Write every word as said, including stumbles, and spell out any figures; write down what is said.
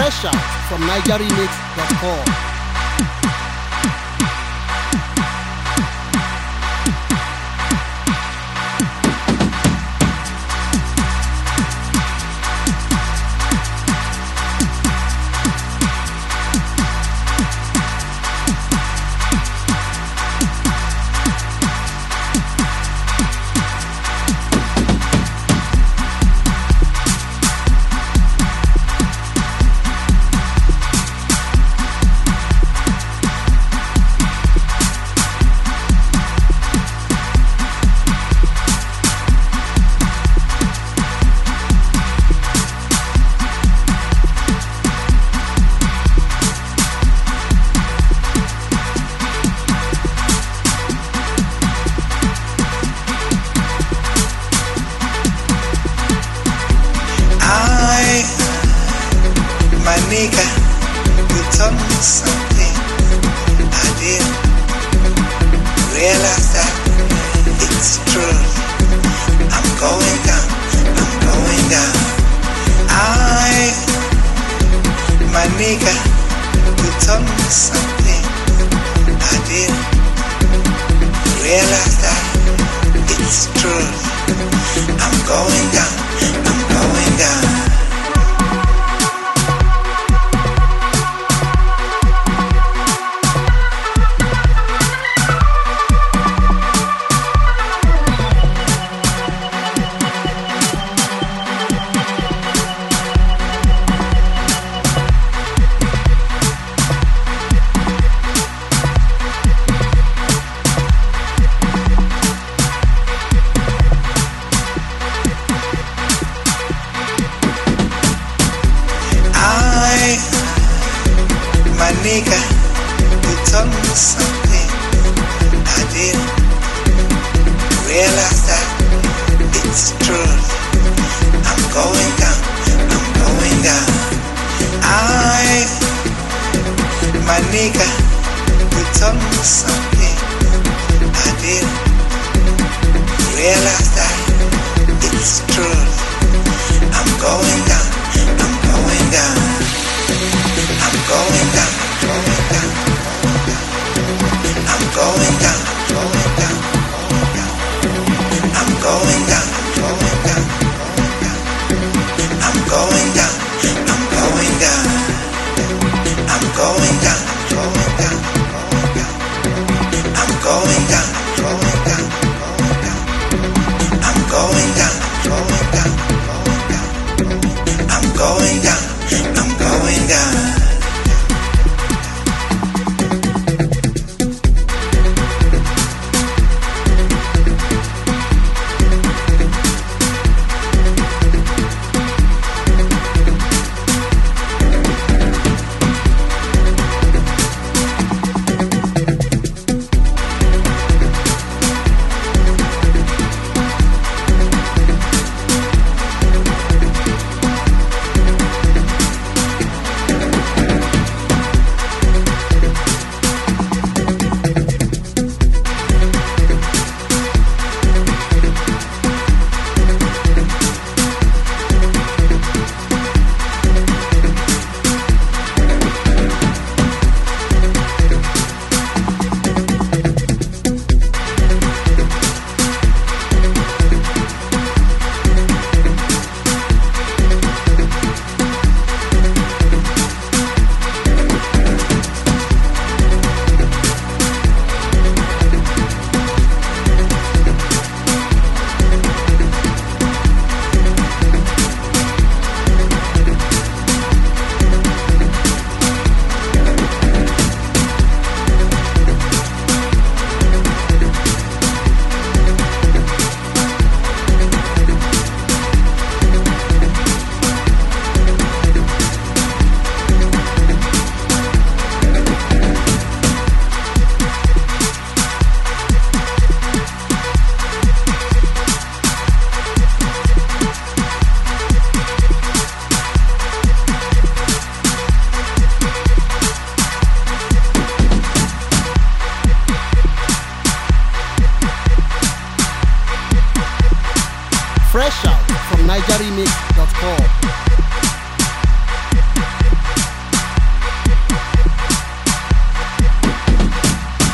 Fresh out from niger remix dot com. My nigga, you told me something I didn't realize that it's true. I'm going down, I'm going down. I, my nigga, you told me something I didn't realize that it's true. I'm going down, I'm going down. My nigga, you told me something I didn't realize that it's true. I'm going down, I'm going down. I, my nigga, you told me something I didn't realize that it's true. I'm going down, I'm going down. I'm going down, going down, I'm going down, going down, I'm going down, going down, I'm going down, I'm going down, I'm going down, going down, I'm going down, going down, I'm going down, going down, I'm going down, I'm going down. Fresh out from niger remix dot com.